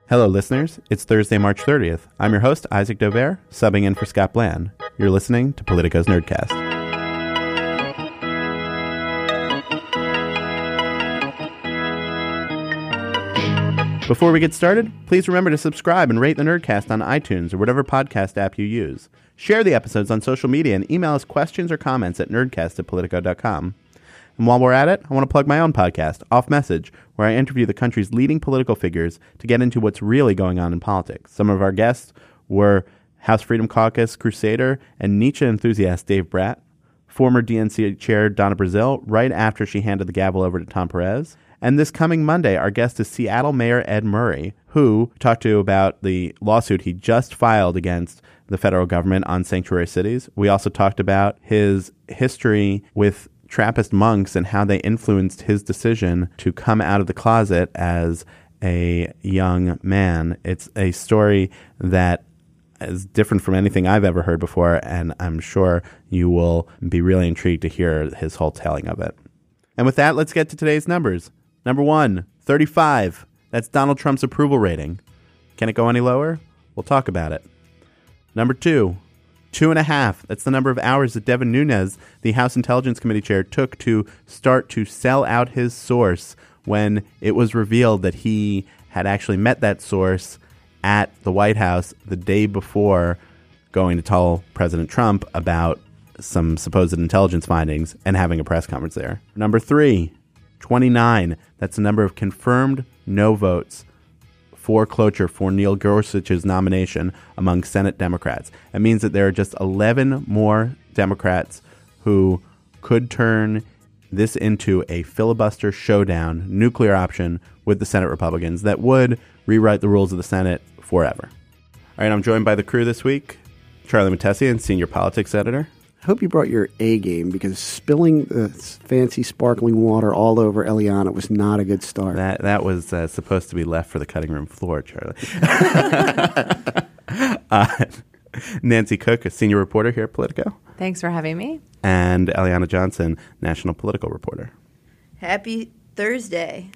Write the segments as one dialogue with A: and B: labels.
A: Hello, listeners. It's Thursday, March 30th. I'm your host, Isaac Dover, subbing in for Scott Bland. You're listening to Politico's Nerdcast. Before we get started, please remember to subscribe and rate the Nerdcast on iTunes or whatever podcast app you use. Share the episodes on social media and email us questions or comments at nerdcast@politico.com. And while we're at it, I want to plug my own podcast, Off Message, where I interview the country's leading political figures to get into what's really going on in politics. Some of our guests were House Freedom Caucus crusader and Nietzsche enthusiast Dave Bratt, former DNC chair Donna Brazile, right after she handed the gavel over to Tom Perez. And this coming Monday, our guest is Seattle Mayor Ed Murray, who talked to about the lawsuit he just filed against the federal government on sanctuary cities. We also talked about his history with Trappist monks and how they influenced his decision to come out of the closet as a young man. It's a story that is different from anything I've ever heard before, and I'm sure you will be really intrigued to hear his whole telling of it. And with that, let's get to today's numbers. Number 1, 35. That's Donald Trump's approval rating. Can it go any lower? We'll talk about it. Number 2, 2.5. That's the number of hours that Devin Nunes, the House Intelligence Committee chair, took to start to sell out his source when it was revealed that he had actually met that source at the White House the day before going to tell President Trump about some supposed intelligence findings and having a press conference there. Number 3, 29. That's the number of confirmed no votes for cloture for Neil Gorsuch's nomination among Senate Democrats. It means that there are just 11 more Democrats who could turn this into a filibuster showdown, nuclear option with the Senate Republicans that would rewrite the rules of the Senate forever. All right, I'm joined by the crew this week, Charlie Mattesian, senior politics editor.
B: I hope you brought your A game, because spilling the fancy sparkling water all over Eliana was not a good start.
A: That was supposed to be left for the cutting room floor, Charlie. Nancy Cook, a senior reporter here at Politico.
C: Thanks for having me.
A: And Eliana Johnson, national political reporter.
C: Happy Thursday.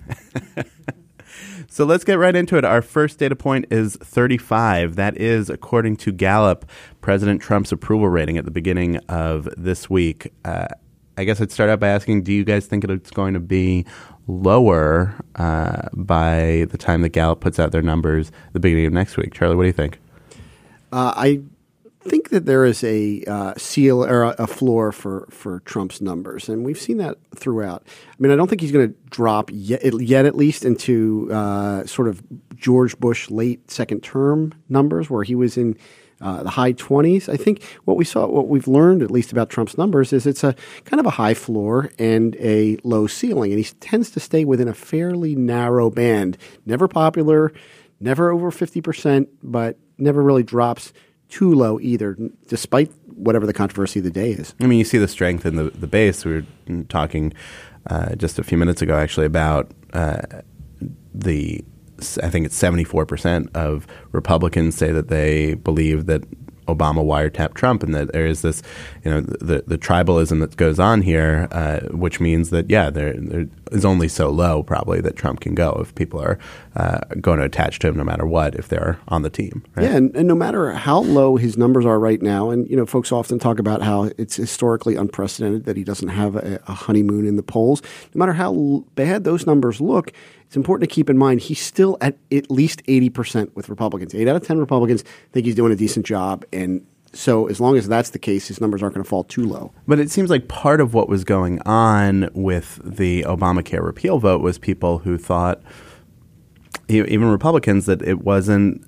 A: So let's get right into it. Our first data point is 35. That is, according to Gallup, President Trump's approval rating at the beginning of this week. I guess I'd start out by asking, do you guys think it's going to be lower by the time that Gallup puts out their numbers at the beginning of next week? Charlie, what do you think?
B: I think that there is a seal or a floor for Trump's numbers, and we've seen that throughout. I mean, I don't think he's going to drop yet at least into sort of George Bush late second term numbers where he was in the high 20s. I think what we've learned at least about Trump's numbers is it's a kind of a high floor and a low ceiling, and he tends to stay within a fairly narrow band. Never popular, never over 50%, but never really drops too low either, despite whatever the controversy of the day is.
A: I mean, you see the strength in the base. We were talking just a few minutes ago, actually, about I think it's 74% of Republicans say that they believe that Obama wiretapped Trump, and that there is this, the tribalism that goes on here, which means that, there is only so low probably that Trump can go if people are going to attach to him no matter what, if they're on the team. Right?
B: Yeah, and no matter how low his numbers are right now, and folks often talk about how it's historically unprecedented that he doesn't have a honeymoon in the polls. No matter how bad those numbers look, it's important to keep in mind he's still at least 80% with Republicans. 8 out of 10 Republicans think he's doing a decent job. And so as long as that's the case, his numbers aren't going to fall too low.
A: But it seems like part of what was going on with the Obamacare repeal vote was people who thought, even Republicans, that it wasn't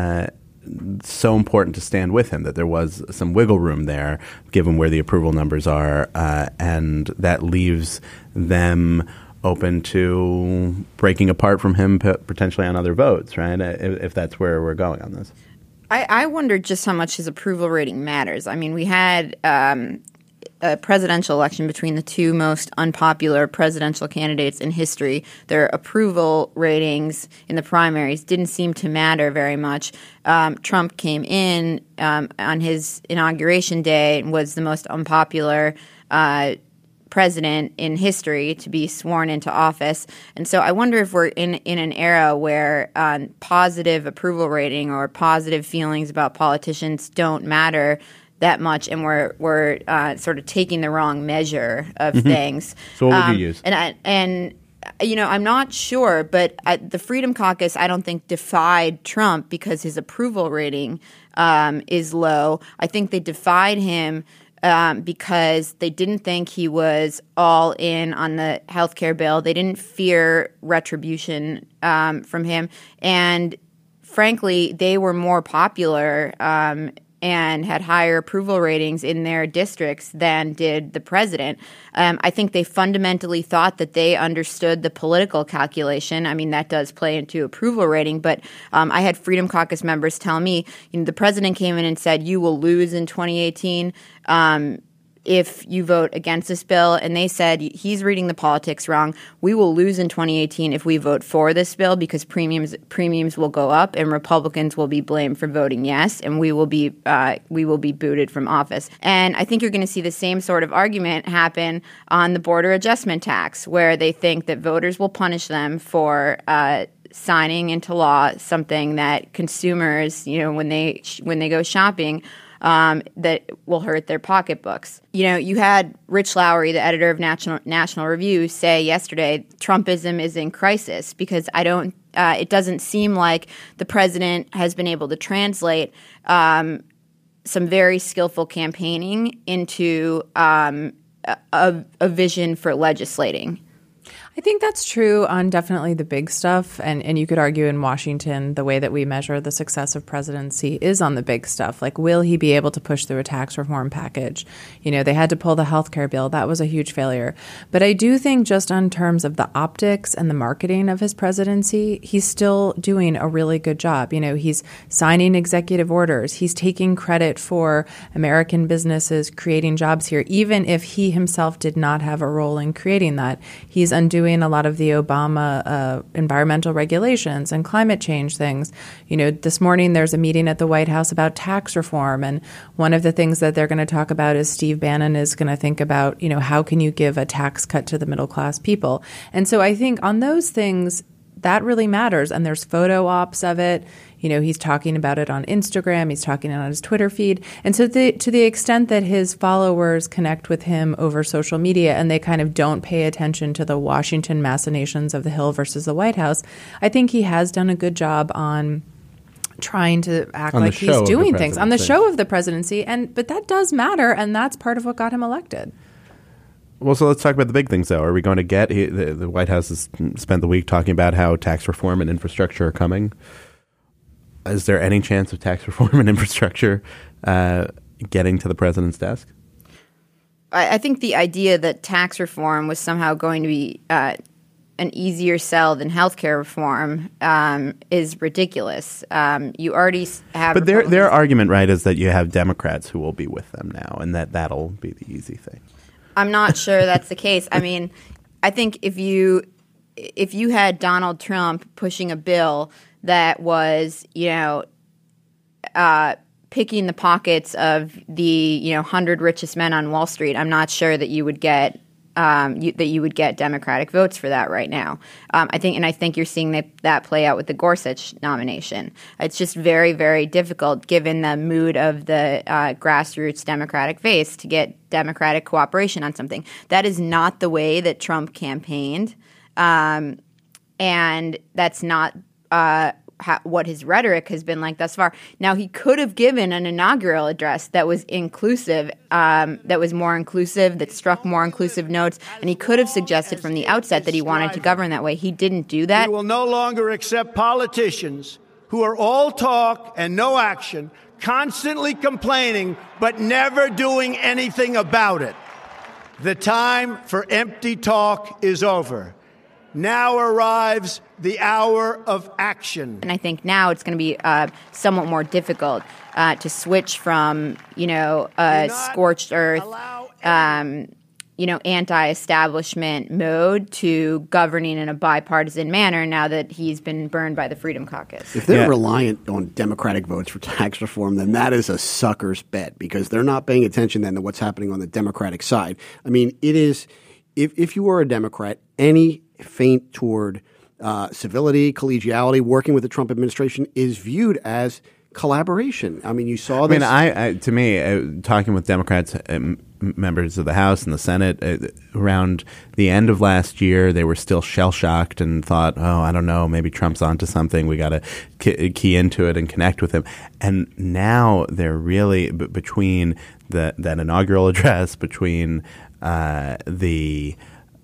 A: so important to stand with him, that there was some wiggle room there, given where the approval numbers are, and that leaves them open to breaking apart from him potentially on other votes, right? If that's where we're going on this.
C: I wonder just how much his approval rating matters. I mean, we had a presidential election between the two most unpopular presidential candidates in history. Their approval ratings in the primaries didn't seem to matter very much. Trump came in on his inauguration day and was the most unpopular president in history to be sworn into office. And so I wonder if we're in an era where positive approval rating or positive feelings about politicians don't matter that much, and we're sort of taking the wrong measure of things.
A: So what would you use?
C: And I'm not sure, but the Freedom Caucus, I don't think defied Trump because his approval rating is low. I think they defied him because they didn't think he was all in on the healthcare bill. They didn't fear retribution from him, and frankly, they were more popular and had higher approval ratings in their districts than did the president. I think they fundamentally thought that they understood the political calculation. I mean, that does play into approval rating, but I had Freedom Caucus members tell me, the president came in and said, you will lose in 2018 if you vote against this bill. And they said, he's reading the politics wrong. We will lose in 2018 if we vote for this bill because premiums will go up and Republicans will be blamed for voting yes, and we will be booted from office. And I think you're going to see the same sort of argument happen on the border adjustment tax, where they think that voters will punish them for signing into law something that consumers, when they go shopping, that will hurt their pocketbooks. You had Rich Lowry, the editor of National Review, say yesterday, Trumpism is in crisis because it doesn't seem like the president has been able to translate some very skillful campaigning into a vision for legislating.
D: I think that's true on definitely the big stuff. And you could argue in Washington, the way that we measure the success of presidency is on the big stuff. Like, will he be able to push through a tax reform package? They had to pull the healthcare bill. That was a huge failure. But I do think just on terms of the optics and the marketing of his presidency, he's still doing a really good job. He's signing executive orders. He's taking credit for American businesses creating jobs here, even if he himself did not have a role in creating that. He's undoing a lot of the Obama environmental regulations and climate change things. This morning there's a meeting at the White House about tax reform, and one of the things that they're going to talk about is Steve Bannon is going to think about, how can you give a tax cut to the middle class people? And so I think on those things, that really matters. And there's photo ops of it. He's talking about it on Instagram. He's talking on his Twitter feed. And so to the extent that his followers connect with him over social media and they kind of don't pay attention to the Washington machinations of the Hill versus the White House, I think he has done a good job on trying to act like he's doing things on the show of the presidency. But that does matter, and that's part of what got him elected.
A: Well, so let's talk about the big things, though. Are we going to get the White House has spent the week talking about how tax reform and infrastructure are coming? Is there any chance of tax reform and infrastructure getting to the president's desk?
C: I think the idea that tax reform was somehow going to be an easier sell than healthcare reform is ridiculous. You already have,
A: but their argument, right, is that you have Democrats who will be with them now, and that'll be the easy thing.
C: I'm not sure that's the case. I mean, I think if you had Donald Trump pushing a bill that was, picking the pockets of the 100 richest men on Wall Street, I'm not sure that you would get Democratic votes for that right now. I think you're seeing that play out with the Gorsuch nomination. It's just very, very difficult, given the mood of the grassroots Democratic base, to get Democratic cooperation on something. That is not the way that Trump campaigned, and that's not what his rhetoric has been like thus far. Now, he could have given an inaugural address that was inclusive, that was more inclusive, that struck more inclusive notes, and he could have suggested from the outset that he wanted to govern that way. He didn't do that.
E: We will no longer accept politicians who are all talk and no action, constantly complaining, but never doing anything about it. The time for empty talk is over. Now arrives the hour of action.
C: And I think now it's going to be somewhat more difficult to switch from, scorched earth, anti-establishment mode to governing in a bipartisan manner now that he's been burned by the Freedom Caucus.
B: If they're reliant on Democratic votes for tax reform, then that is a sucker's bet because they're not paying attention then to what's happening on the Democratic side. I mean, it is if you are a Democrat, any feint toward civility, collegiality, working with the Trump administration is viewed as collaboration. I mean, you saw this.
A: To me, talking with Democrats, members of the House and the Senate, around the end of last year, they were still shell-shocked and thought, I don't know, maybe Trump's onto something. We got to key into it and connect with him. And now they're really, between that inaugural address, between the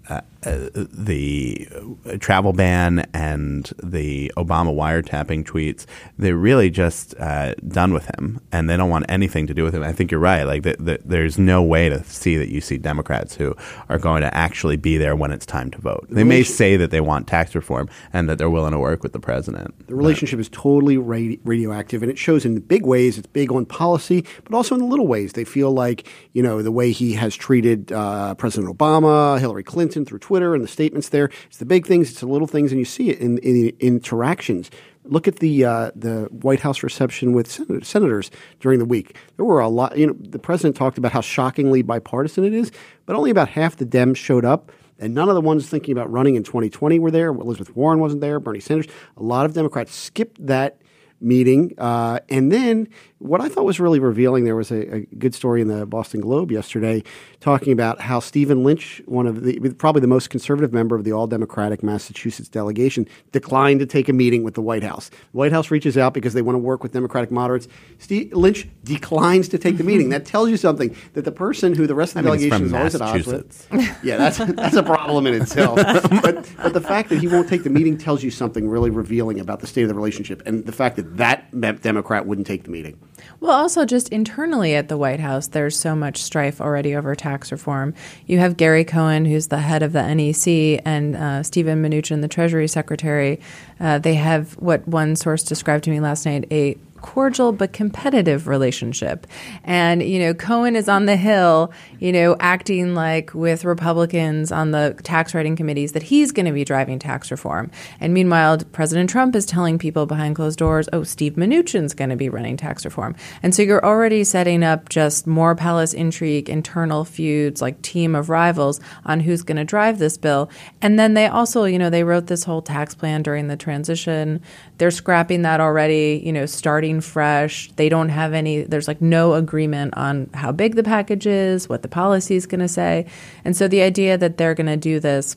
A: travel ban and the Obama wiretapping tweets, they're really just done with him, and they don't want anything to do with him. I think you're right. Like there's no way to see that you see Democrats who are going to actually be there when it's time to vote. They may say that they want tax reform and that they're willing to work with the president.
B: The relationship is totally radioactive, and it shows in the big ways. It's big on policy, but also in the little ways. They feel like, the way he has treated President Obama, Hillary Clinton through Twitter and the statements there. It's the big things, it's the little things, and you see it in the interactions. Look at the White House reception with senators during the week. There were a lot. The president talked about how shockingly bipartisan it is, but only about half the Dems showed up, and none of the ones thinking about running in 2020 were there. Elizabeth Warren wasn't there. Bernie Sanders. A lot of Democrats skipped that meeting. And then what I thought was really revealing, there was a good story in the Boston Globe yesterday talking about how Stephen Lynch, probably the most conservative member of the all-Democratic Massachusetts delegation, declined to take a meeting with the White House. The White House reaches out because they want to work with Democratic moderates. Lynch declines to take the meeting. That tells you something, that the person who the rest of the delegation is always at odds with. Yeah, that's a problem in itself. But the fact that he won't take the meeting tells you something really revealing about the state of the relationship, and the fact that Democrat wouldn't take the meeting.
D: Well, also just internally at the White House, there's so much strife already over tax reform. You have Gary Cohn, who's the head of the NEC, and Steven Mnuchin, the Treasury Secretary. They have what one source described to me last night, a cordial but competitive relationship. And, Cohen is on the Hill, acting like with Republicans on the tax writing committees that he's going to be driving tax reform. And meanwhile, President Trump is telling people behind closed doors, Steve Mnuchin's going to be running tax reform. And so you're already setting up just more palace intrigue, internal feuds, like team of rivals on who's going to drive this bill. And then they also, they wrote this whole tax plan during the transition. They're scrapping that already, starting fresh. They don't have there's no agreement on how big the package is, what the policy is going to say. And so the idea that they're going to do this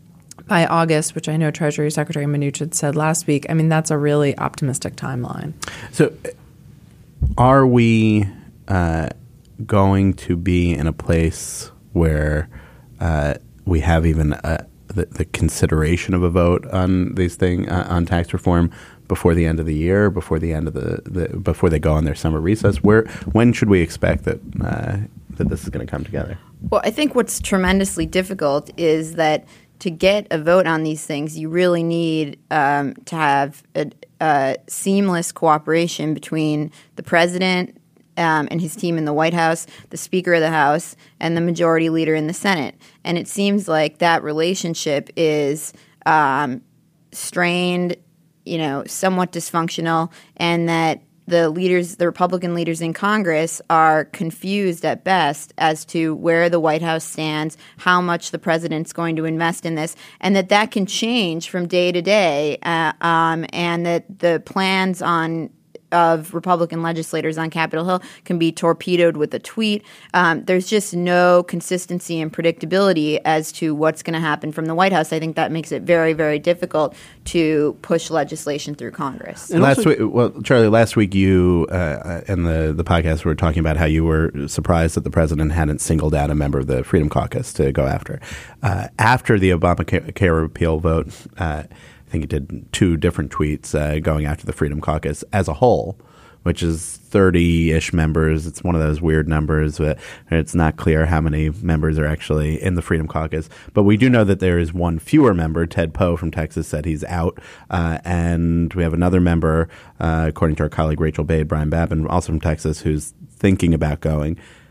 D: by August, which I know Treasury Secretary Mnuchin said last week, that's a really optimistic timeline.
A: So are we going to be in a place where we have even the consideration of a vote on these things, on tax reform, before the end of the year, before the end of before they go on their summer recess? When should we expect that this is going to come together?
C: Well, I think what's tremendously difficult is that to get a vote on these things, you really need to have a seamless cooperation between the president and his team in the White House, the Speaker of the House, and the Majority Leader in the Senate. And it seems like that relationship is strained, somewhat dysfunctional, and that the Republican leaders in Congress are confused at best as to where the White House stands, how much the president's going to invest in this, and that can change from day to day, and that the plans of Republican legislators on Capitol Hill can be torpedoed with a tweet. There's just no consistency and predictability as to what's going to happen from the White House. I think that makes it very, very difficult to push legislation through Congress.
A: Charlie, last week you and the podcast were talking about how you were surprised that the president hadn't singled out a member of the Freedom Caucus to go after. After the Obamacare repeal vote, I think he did 2 different tweets going after the Freedom Caucus as a whole, which is 30-ish members. It's one of those weird numbers, but it's not clear how many members are actually in the Freedom Caucus. But we do know that there is one fewer member. Ted Poe from Texas said he's out. And we have another member, according to our colleague Rachel Bade, Brian Babin, also from Texas, who's thinking about going.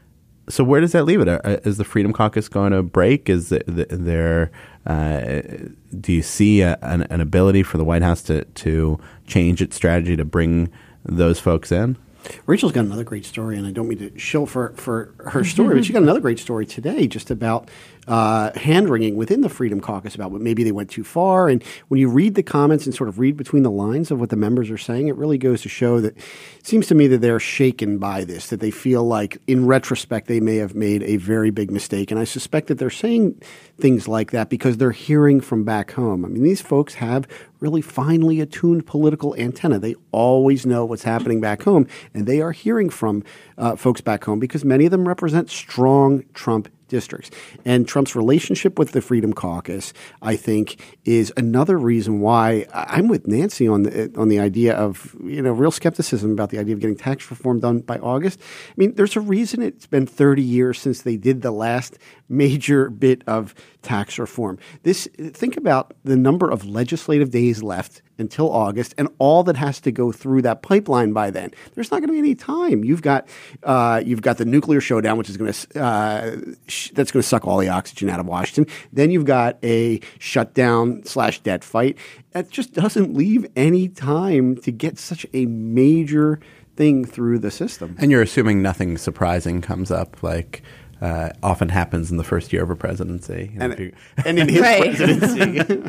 A: So where does that leave it? Is the Freedom Caucus going to break? Is there? Do you see an ability for the White House to change its strategy to bring those folks in?
B: Rachel's got another great story, and I don't mean to shill for her story, but she got another great story today just about hand-wringing within the Freedom Caucus about what maybe they went too far. And when you read the comments and sort of read between the lines of what the members are saying, it really goes to show that it seems to me that they're shaken by this, that they feel like in retrospect they may have made a very big mistake. And I suspect that they're saying things like that because they're hearing from back home. I mean, these folks have really finely attuned political antenna. They always know what's happening back home, and they are hearing from folks back home because many of them represent strong Trump districts. And Trump's relationship with the Freedom Caucus, I think, is another reason why I'm with Nancy on the idea of, real skepticism about the idea of getting tax reform done by August. I mean, there's a reason it's been 30 years since they did the last major bit of tax reform. Think about the number of legislative days left until August and all that has to go through that pipeline by then. There's not going to be any time. You've got the nuclear showdown, which is going to that's going to suck all the oxygen out of Washington. Then you've got a shutdown/debt fight. That just doesn't leave any time to get such a major thing through the system.
A: And you're assuming nothing surprising comes up, like often happens in the first year of a presidency.
B: And in his presidency.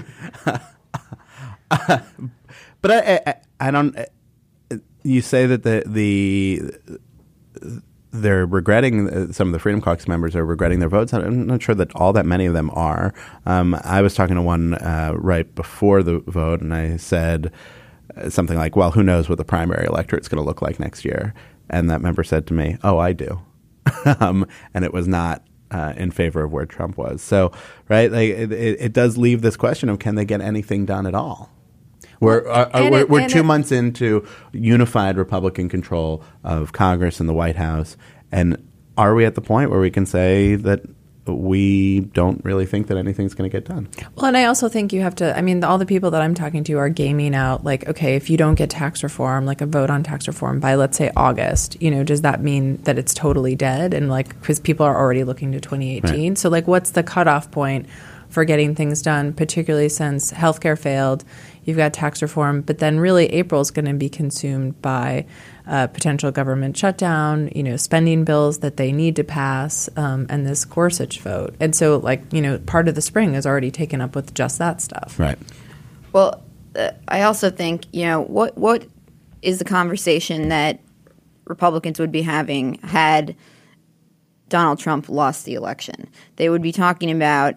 A: But I don't. You say that they're regretting. Some of the Freedom Caucus members are regretting their votes. I'm not sure that all that many of them are. I was talking to one right before the vote, and I said something like, "Well, who knows what the primary electorate's going to look like next year?" And that member said to me, "Oh, I do," and it was not in favor of where Trump was. So, right, like it does leave this question of can they get anything done at all? We're 2 months into unified Republican control of Congress and the White House, and are we at the point where we can say that we don't really think that anything's going to get done?
D: Well, and I also think you have to, all the people that I'm talking to are gaming out, like, okay, if you don't get tax reform, like a vote on tax reform by, let's say, August, does that mean that it's totally dead? And because people are already looking to 2018. Right. So, what's the cutoff point for getting things done, particularly since healthcare failed? You've got tax reform, but then really April is going to be consumed by potential government shutdown, spending bills that they need to pass, and this Gorsuch vote. And so, part of the spring is already taken up with just that stuff.
A: Right.
C: Well, I also think, what is the conversation that Republicans would be having had Donald Trump lost the election? They would be talking about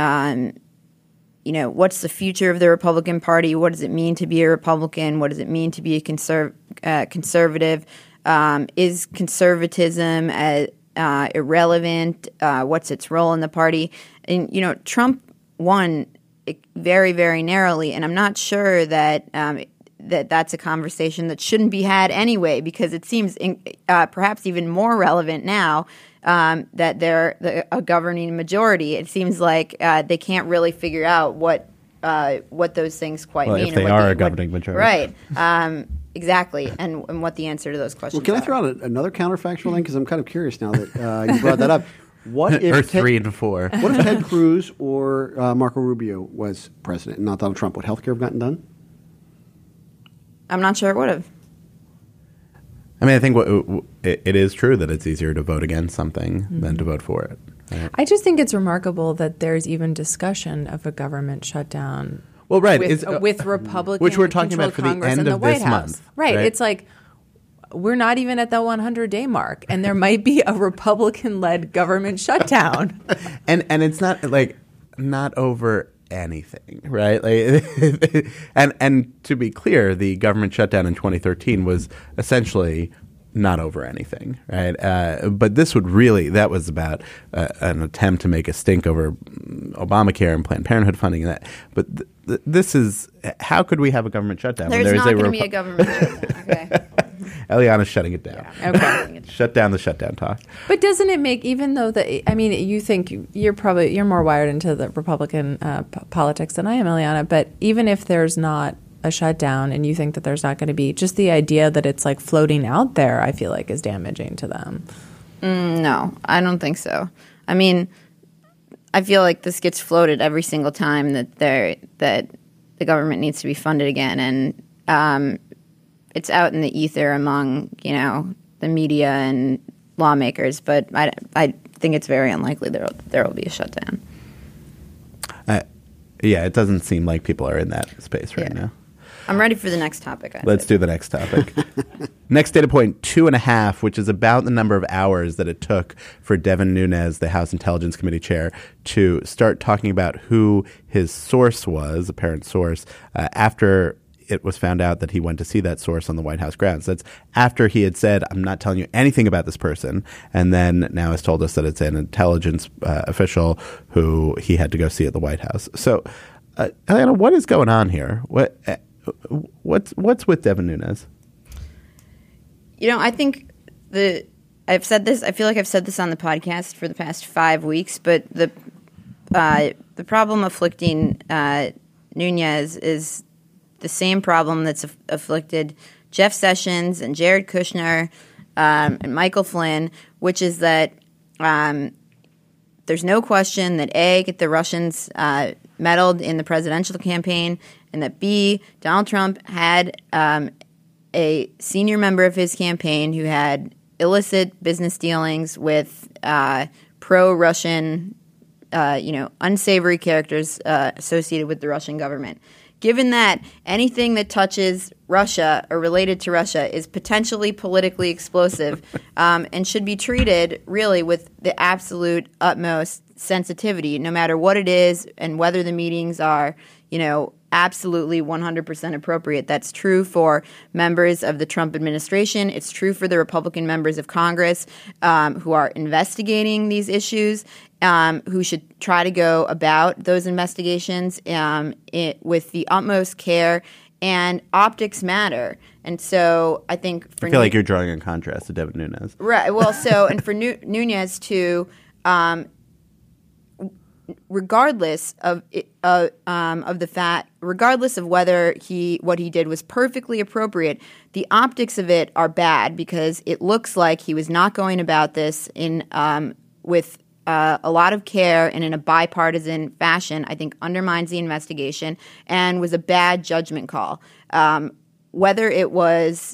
C: what's the future of the Republican Party? What does it mean to be a Republican? What does it mean to be a conservative? Is conservatism irrelevant? What's its role in the party? And, Trump won very, very narrowly, and I'm not sure that that's a conversation that shouldn't be had anyway, because it seems perhaps even more relevant now that they're a governing majority. It seems like they can't really figure out what those things quite mean.
A: If they are a governing majority.
C: Right. Exactly. And what the answer to those questions
B: are. Well, can I throw out another counterfactual thing? Because I'm kind of curious now that you brought that up. What if
A: or 3 and 4.
B: What if Ted Cruz or Marco Rubio was president and not Donald Trump? Would healthcare have gotten done?
C: I'm not sure it would have.
A: I think it is true that it's easier to vote against something than to vote for it. Right?
D: I just think it's remarkable that there's even discussion of a government shutdown.
A: Well, right.
D: With Republican
A: which we're talking about for
D: Congress
A: the end of this month.
D: Right. It's like we're not even at the 100-day mark, and there might be a Republican-led government shutdown.
A: and it's not over anything, right? And to be clear, the government shutdown in 2013 was essentially not over anything, right? But that was about an attempt to make a stink over Obamacare and Planned Parenthood funding and that. But this is, how could we have a government shutdown?
C: There's not going to be a government shutdown, okay?
A: Eliana's shutting it down.
D: Yeah. Okay.
A: Shut down the shutdown talk.
D: But doesn't it make, even though you think you're more wired into the Republican politics than I am, Eliana, but even if there's not a shutdown and you think that there's not going to be, just the idea that it's floating out there, I feel like is damaging to them.
C: No, I don't think so. I mean, I feel like this gets floated every single time that the government needs to be funded again, and it's out in the ether among the media and lawmakers. But I think it's very unlikely there will be a shutdown.
A: Yeah, it doesn't seem like people are in that space right now.
C: I'm ready for the next topic.
A: Let's do the next topic. Next data point, 2.5, which is about the number of hours that it took for Devin Nunes, the House Intelligence Committee chair, to start talking about who his source was, apparent source, after it was found out that he went to see that source on the White House grounds. That's after he had said, I'm not telling you anything about this person, and then now has told us that it's an intelligence official who he had to go see at the White House. So, Ayanna, what is going on here? What's with Devin Nunes?
C: I think I've said this. I feel like I've said this on the podcast for the past 5 weeks, but the problem afflicting Nunes is the same problem that's afflicted Jeff Sessions and Jared Kushner and Michael Flynn, which is that there's no question that A, the Russians meddled in the presidential campaign, and that B, Donald Trump had a senior member of his campaign who had illicit business dealings with pro-Russian, unsavory characters associated with the Russian government. Given that anything that touches Russia or related to Russia is potentially politically explosive and should be treated really with the absolute utmost sensitivity, no matter what it is and whether the meetings are, absolutely 100% appropriate. That's true for members of the Trump administration. It's true for the Republican members of Congress who are investigating these issues, who should try to go about those investigations with the utmost care. And optics matter. And so I think
A: I feel like you're drawing a contrast to Devin Nunes.
C: Right. Well, and for Nunes to regardless of the fact, regardless of whether what he did was perfectly appropriate, the optics of it are bad because it looks like he was not going about this with a lot of care and in a bipartisan fashion. I think undermines the investigation and was a bad judgment call. Whether it was,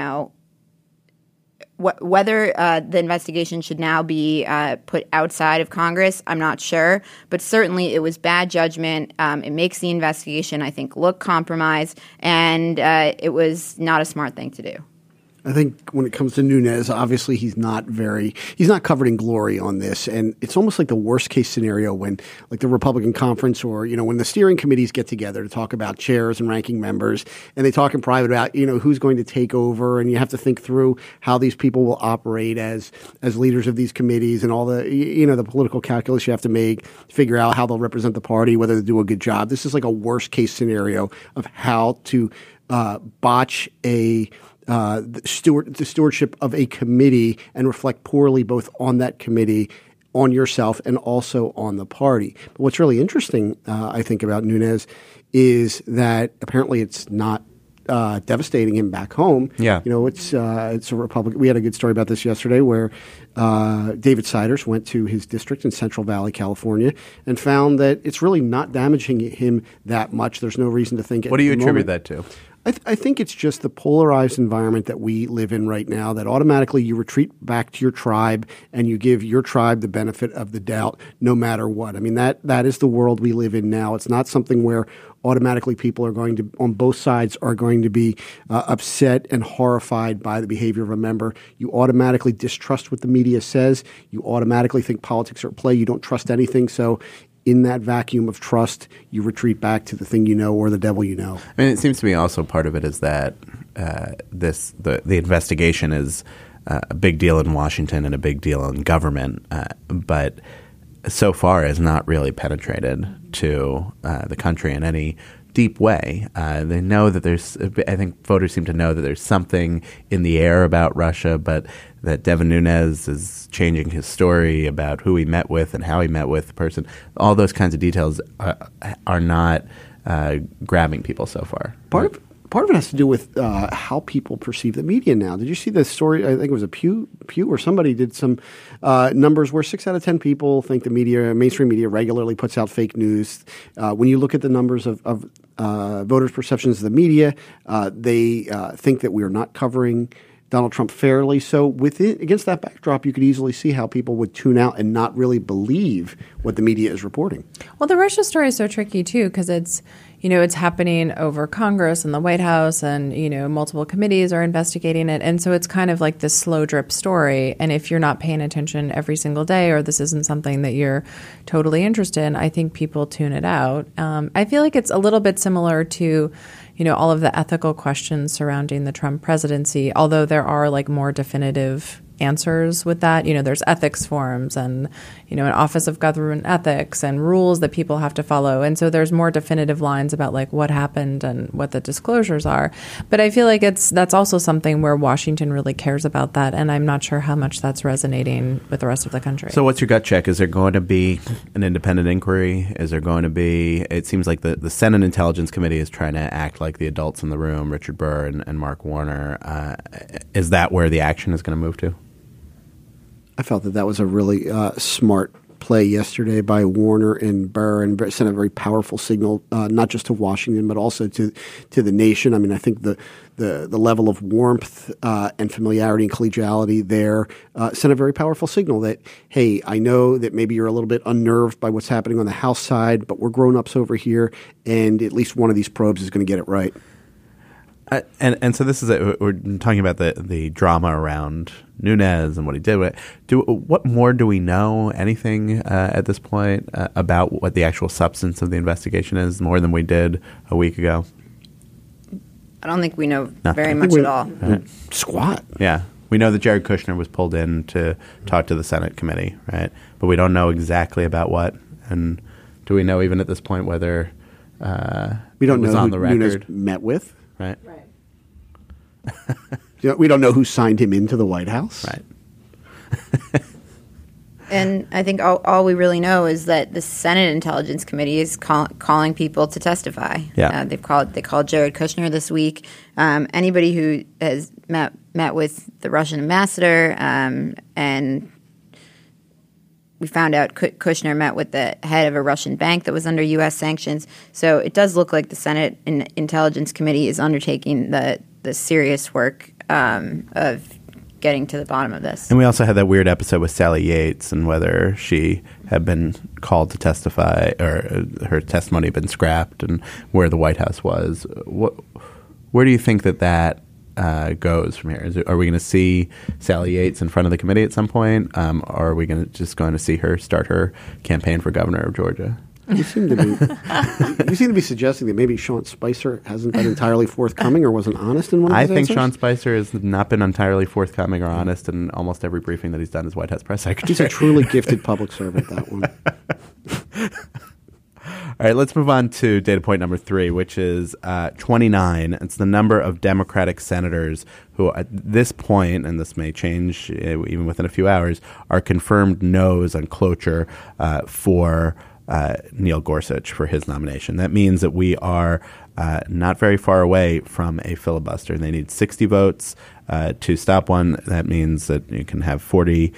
C: whether the investigation should now be put outside of Congress, I'm not sure. But certainly it was bad judgment. It makes the investigation, I think, look compromised. And it was not a smart thing to do.
B: I think when it comes to Nunes, obviously he's not covered in glory on this. And it's almost like the worst case scenario when like the Republican conference or, when the steering committees get together to talk about chairs and ranking members and they talk in private about, who's going to take over. And you have to think through how these people will operate as leaders of these committees and all the, the political calculus you have to make, figure out how they'll represent the party, whether they do a good job. This is like a worst case scenario of how to botch the stewardship of a committee and reflect poorly both on that committee, on yourself, and also on the party. But what's really interesting, I think, about Nunes is that apparently it's not devastating him back home.
A: Yeah.
B: It's a Republican. We had a good story about this yesterday where David Siders went to his district in Central Valley, California, and found that it's really not damaging him that much. There's no reason to think.
A: What do you attribute that to?
B: I think it's just the polarized environment that we live in right now that automatically you retreat back to your tribe and you give your tribe the benefit of the doubt no matter what. I mean, that is the world we live in now. It's not something where automatically people are going to, on both sides, are going to be upset and horrified by the behavior of a member. You automatically distrust what the media says. You automatically think politics are at play. You don't trust anything. So in that vacuum of trust, you retreat back to the thing you know or the devil you know.
A: I mean, it seems to me also part of it is that the investigation is a big deal in Washington and a big deal in government, but so far has not really penetrated to the country in any deep way. They know that I think voters seem to know that there's something in the air about Russia, but that Devin Nunes is changing his story about who he met with and how he met with the person. All those kinds of details are not grabbing people so far.
B: part of it has to do with how people perceive the media now. Did you see the story? I think it was a Pew or somebody did some numbers where 6 out of 10 people think the media, mainstream media, regularly puts out fake news. When you look at the numbers of voters' perceptions of the media, they think that we are not covering Donald Trump fairly. So against that backdrop, you could easily see how people would tune out and not really believe what the media is reporting.
D: Well, the Russia story is so tricky, too, because it's happening over Congress and the White House, and, multiple committees are investigating it. And so it's kind of like this slow drip story. And if you're not paying attention every single day, or this isn't something that you're totally interested in, I think people tune it out. I feel like it's a little bit similar to all of the ethical questions surrounding the Trump presidency, although there are more definitive answers with that. There's ethics forums and, an Office of Government Ethics and rules that people have to follow. And so there's more definitive lines about what happened and what the disclosures are. But I feel like that's also something where Washington really cares about that. And I'm not sure how much that's resonating with the rest of the country.
A: So what's your gut check? Is there going to be an independent inquiry? Is there going to be, it seems like the Senate Intelligence Committee is trying to act like the adults in the room, Richard Burr and Mark Warner. Is that where the action is going to move to?
B: I felt that was a really smart play yesterday by Warner and Burr, and sent a very powerful signal, not just to Washington, but also to the nation. I mean, I think the level of warmth and familiarity and collegiality there sent a very powerful signal that, hey, I know that maybe you're a little bit unnerved by what's happening on the House side, but we're grown-ups over here, and at least one of these probes is going to get it right.
A: And so this is we're talking about the drama around Nunes and what he did with it. What more do we know? Anything at this point about what the actual substance of the investigation is, more than we did a week ago?
C: I don't think we know very much at all.
A: Right.
B: Squat.
A: Yeah. We know that Jared Kushner was pulled in to talk to the Senate committee, right? But we don't know exactly about what. And do we know even at this point whether
B: we don't
A: it was
B: know
A: on
B: who
A: the record?
B: Nunes met with?
A: Right.
B: We don't know who signed him into the White House.
A: Right.
C: And I think all we really know is that the Senate Intelligence Committee is calling people to testify.
A: Yeah.
C: They called Jared Kushner this week. Anybody who has met with the Russian ambassador, and we found out Kushner met with the head of a Russian bank that was under U.S. sanctions. So it does look like the Senate Intelligence Committee is undertaking the serious work of getting to the bottom of this.
A: And we also had that weird episode with Sally Yates and whether she had been called to testify or her testimony had been scrapped and where the White House was. Where do you think that goes from here? Are we going to see Sally Yates in front of the committee at some point? Or are we going to see her start her campaign for governor of Georgia?
B: You seem to be suggesting that maybe Sean Spicer hasn't been entirely forthcoming or wasn't honest in one of his answers?
A: Sean Spicer has not been entirely forthcoming or honest in almost every briefing that he's done as White House press secretary.
B: He's a truly gifted public servant, that one.
A: All right, let's move on to data point number 3, which is 29. It's the number of Democratic senators who at this point, and this may change even within a few hours, are confirmed no's on cloture for Neil Gorsuch for his nomination. That means that we are not very far away from a filibuster. They need 60 votes to stop one. That means that you can have 40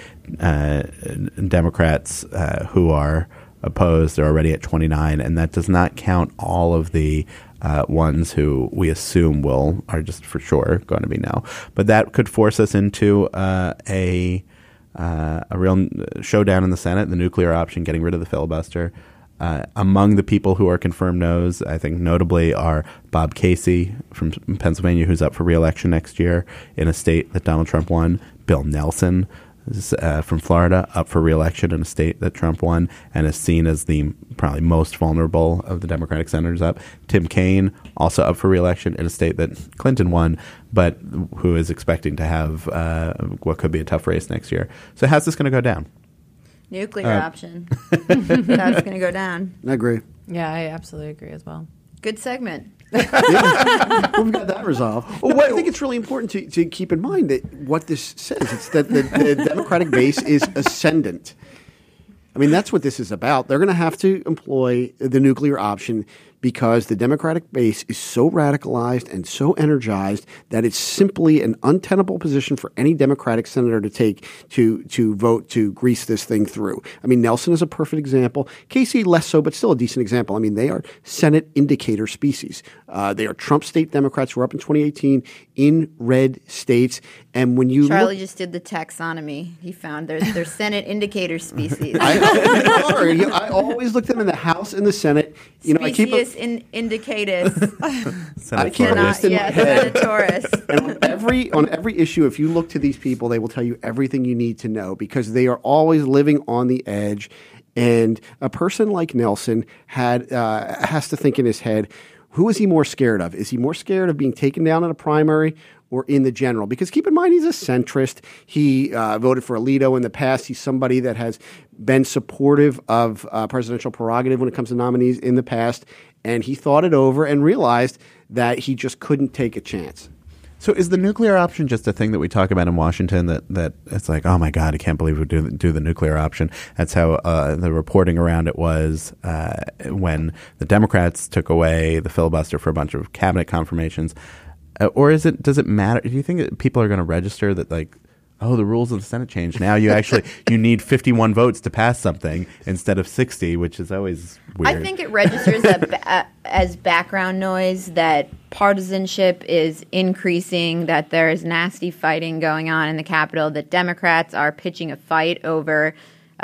A: Democrats who are opposed. They're already at 29, and that does not count all of the ones who we assume are just for sure going to be no. But that could force us into a real showdown in the Senate, the nuclear option, getting rid of the filibuster. Among the people who are confirmed no's, I think notably are Bob Casey from Pennsylvania, who's up for re-election next year in a state that Donald Trump won, Bill Nelson from Florida, up for re-election in a state that Trump won and is seen as the probably most vulnerable of the Democratic senators up. Tim Kaine, also up for re-election in a state that Clinton won, but who is expecting to have what could be a tough race next year. So how's this going to go down?
C: Nuclear option. That's going to go down.
B: I agree.
D: Yeah, I absolutely agree as well.
C: Good segment.
B: We've got that resolved. Well, I think it's really important to keep in mind that what this says, it's that the Democratic base is ascendant. I mean, that's what this is about. They're going to have to employ the nuclear option because the Democratic base is so radicalized and so energized that it's simply an untenable position for any Democratic senator to take to vote to grease this thing through. I mean, Nelson is a perfect example. Casey less so, but still a decent example. I mean, they are Senate indicator species. They are Trump state Democrats who were up in 2018 in red states. And when you
C: Charlie just did the taxonomy. He found their Senate indicator species.
B: I always look at them in the House and the Senate. You know,
C: Species indicatus.
B: I keep a list in my head.
C: Senatoris.
B: And on every issue, if you look to these people, they will tell you everything you need to know because they are always living on the edge. And a person like Nelson has to think in his head, who is he more scared of? Is he more scared of being taken down in a primary or in the general? Because keep in mind, he's a centrist. He voted for Alito in the past. He's somebody that has been supportive of presidential prerogative when it comes to nominees in the past. And he thought it over and realized that he just couldn't take a chance.
A: So is the nuclear option just a thing that we talk about in Washington that it's like, oh my God, I can't believe we do the nuclear option. That's how the reporting around it was when the Democrats took away the filibuster for a bunch of cabinet confirmations. Or does it matter? Do you think that people are going to register that like, oh, the rules of the Senate changed. Now you need 51 votes to pass something instead of 60, which is always weird.
C: I think it registers as background noise that partisanship is increasing, that there is nasty fighting going on in the Capitol, that Democrats are pitching a fight over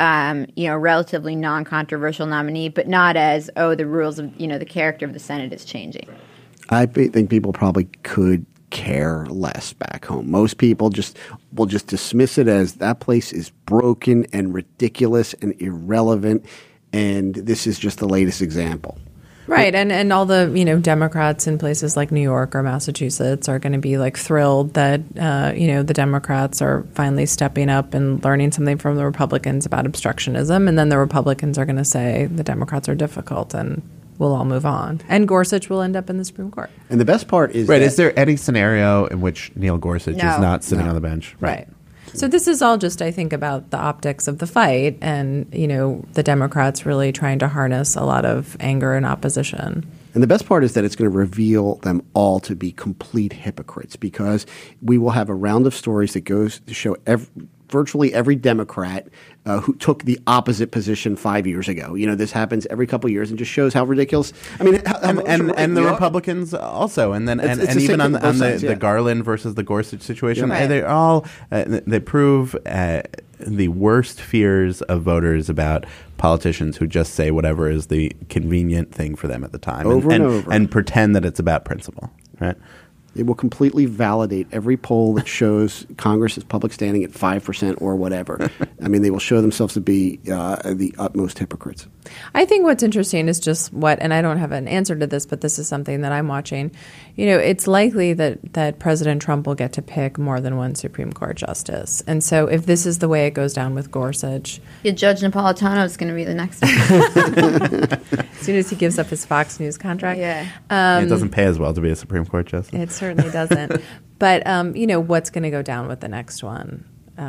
C: relatively non-controversial nominee, but not as, the rules of, the character of the Senate is changing.
B: I think people probably could care less back home. Most people will just dismiss it as that place is broken and ridiculous and irrelevant, and this is just the latest example.
D: Right, and all the Democrats in places like New York or Massachusetts are going to be like thrilled that the Democrats are finally stepping up and learning something from the Republicans about obstructionism, and then the Republicans are going to say the Democrats are difficult and we'll all move on. And Gorsuch will end up in the Supreme Court.
B: And the best part is
A: is there any scenario in which Neil Gorsuch is not sitting on the bench?
D: Right. So this is all just, I think, about the optics of the fight and, the Democrats really trying to harness a lot of anger and opposition.
B: And the best part is that it's going to reveal them all to be complete hypocrites because we will have a round of stories that goes to show virtually every Democrat who took the opposite position 5 years ago. This happens every couple of years and just shows how ridiculous. I mean,
A: and the Republicans also, and then and even on the Garland versus the Gorsuch situation, they all they prove the worst fears of voters about politicians who just say whatever is the convenient thing for them at the time,
B: over and over,
A: and pretend that it's about principle, right?
B: It will completely validate every poll that shows Congress's public standing at 5% or whatever. I mean, they will show themselves to be the utmost hypocrites.
D: I think what's interesting is just and I don't have an answer to this, but this is something that I'm watching. It's likely that President Trump will get to pick more than one Supreme Court justice. And so if this is the way it goes down with Gorsuch.
C: Judge Napolitano is going to be the next one.
D: As soon as he gives up his Fox News contract.
C: Yeah.
A: It doesn't pay as well to be a Supreme Court justice.
D: It certainly doesn't. But, what's going to go down with the next one?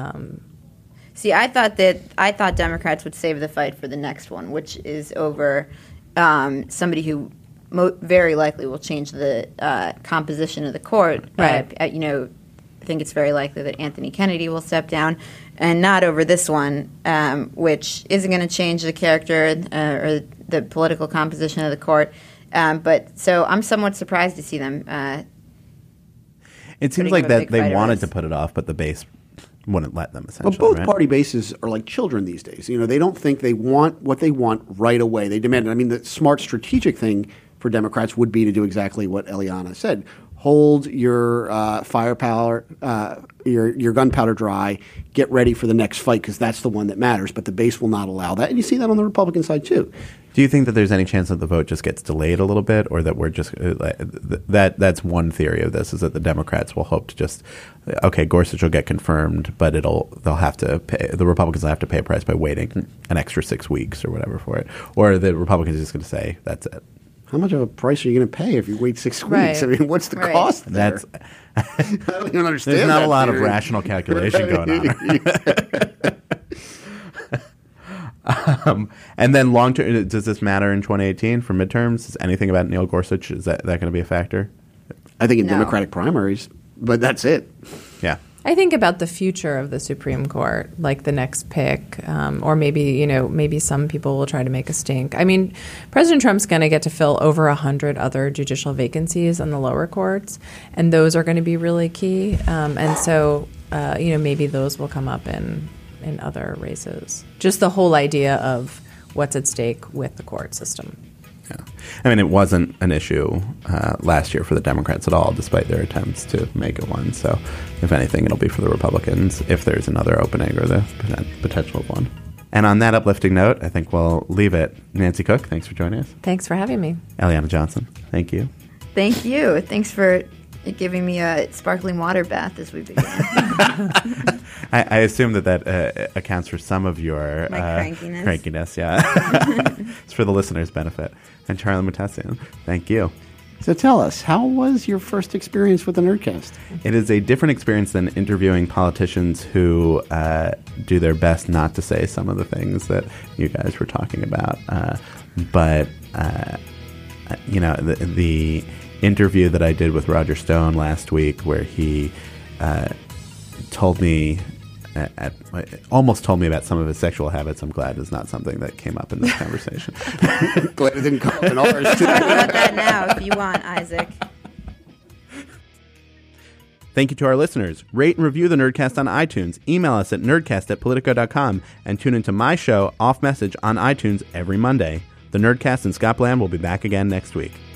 C: See, I thought Democrats would save the fight for the next one, which is over somebody who very likely will change the composition of the court.
D: Right.
C: I think it's very likely that Anthony Kennedy will step down, and not over this one, which isn't going to change the character or the political composition of the court. But so I'm somewhat surprised to see them.
A: It seems like that they wanted to put it off, but the base wouldn't let them, essentially.
B: Well, both party bases are like children these days. They don't think they want what they want right away. They demand it. I mean, the smart strategic thing for Democrats would be to do exactly what Eliana said. Hold your firepower, your gunpowder dry, get ready for the next fight because that's the one that matters. But the base will not allow that. And you see that on the Republican side, too.
A: Do you think that there's any chance that the vote just gets delayed a little bit, or that we're just that's one theory of this, is that the Democrats will hope to just, Gorsuch will get confirmed, but they'll have to pay, the Republicans will have to pay a price by waiting an extra 6 weeks or whatever for it, or the Republicans are just going to say that's it.
B: How much of a price are you going to pay if you wait 6 weeks?
C: Right.
B: I mean, what's the cost there? I don't even understand.
A: There's not a lot of rational calculation going on. And then long term, does this matter in 2018 for midterms? Is anything about Neil Gorsuch, is that going to be a factor?
B: I think in
C: No.
B: Democratic primaries, but that's it.
A: Yeah.
D: I think about the future of the Supreme Court, like the next pick, or maybe some people will try to make a stink. I mean, President Trump's going to get to fill over 100 other judicial vacancies on the lower courts, and those are going to be really key. And so, maybe those will come up in other races. Just the whole idea of what's at stake with the court system.
A: Yeah. I mean, it wasn't an issue last year for the Democrats at all, despite their attempts to make it one. So, if anything, it'll be for the Republicans if there's another opening or the potential of one. And on that uplifting note, I think we'll leave it. Nancy Cook, thanks for joining us.
D: Thanks for having me.
A: Eliana Johnson, thank you.
C: Thank you. Thanks for giving me a sparkling water bath as we began.
A: I assume that accounts for some of your
C: My crankiness.
A: Crankiness, yeah. It's for the listeners' benefit. And Charlie Mutassian, thank you.
B: So tell us, how was your first experience with the Nerdcast?
A: It is a different experience than interviewing politicians who do their best not to say some of the things that you guys were talking about. But the interview that I did with Roger Stone last week, where he told me, almost told me about some of his sexual habits, I'm glad is not something that came up in this conversation.
B: Glad it didn't come up in ours, too.
C: Talk about that now if you want, Isaac.
A: Thank you to our listeners. Rate and review the Nerdcast on iTunes. Email us at nerdcast@politico.com and tune into my show, Off Message, on iTunes every Monday. The Nerdcast and Scott Bland will be back again next week.